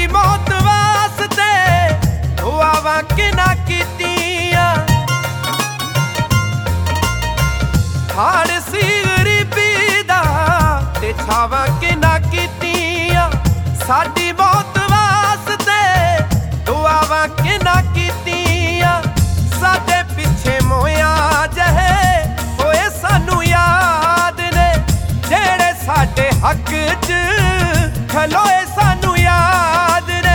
मौत वास्ते दुआवां किना कीतियां। हाड़ सी गरीबी दा ते छावां किना कीतियां। साडी मौत वास्ते दुआवां किना कीतियां। साडे पिछे मोया जहे होए सानू याद ने, जेड़े साडे हक च खलोए सानू याद ने।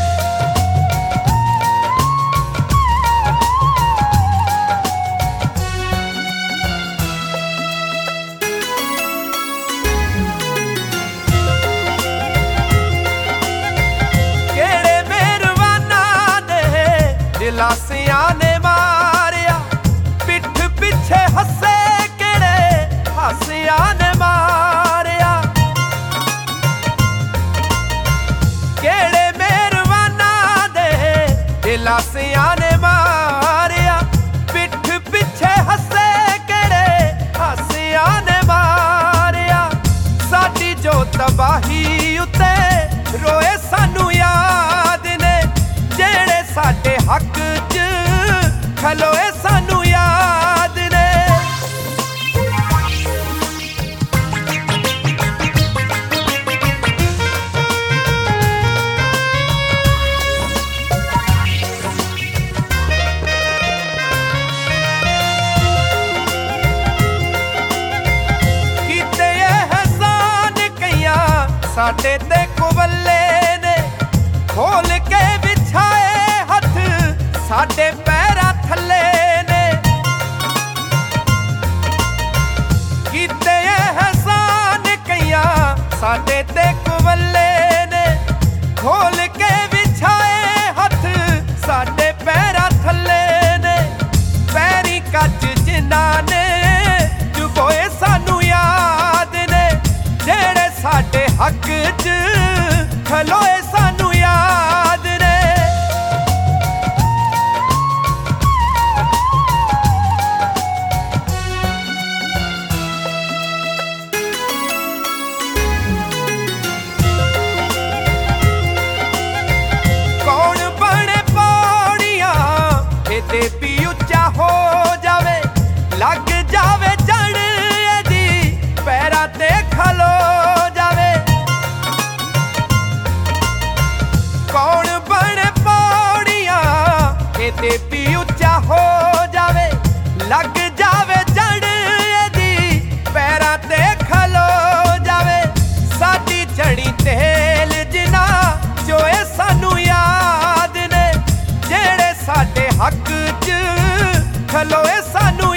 केड़े मेहरबाना दे दिलासियां ने मारिया, पिठ पिछे हसे केड़े हासियां ने मारिया। केड़े मेहरबाना दे दिलासियां ने मारिया, पिठ पिछे हसे केड़े हासियां ने मारिया। साडी जो तबाही उत्ते रोए सानू याद ने, जेड़े साडे हक च खलोए सानू याद ने। कीते एहसान कईयां साडे ते कुबल्ले ने, खोल के बिछाए हथ साडे पैरां थल्ले ने। कीते एहसान कईयां साडे ते कुबल्ले ने, खोल के बिछाए हथ साडे पैरां थल्ले ने। पैरी कच जिन्हां ने चुभोए सानू याद ने, जेड़े साडे हक च खलोए सानू याद ने। कौन बने पौड़ियां एदे भी उच्चा हो जावे, लग जावे जड़ एदी पैरां ते खलो जावे। कौन बने पौड़ियां एदे भी उच्चा हो जावे, लग जावे जड़ एदी पैरां ते खलो जावे। साडी चढ़ी तेल जिना जोए सानू याद ने, जेड़े साडे हक च खलोए सानू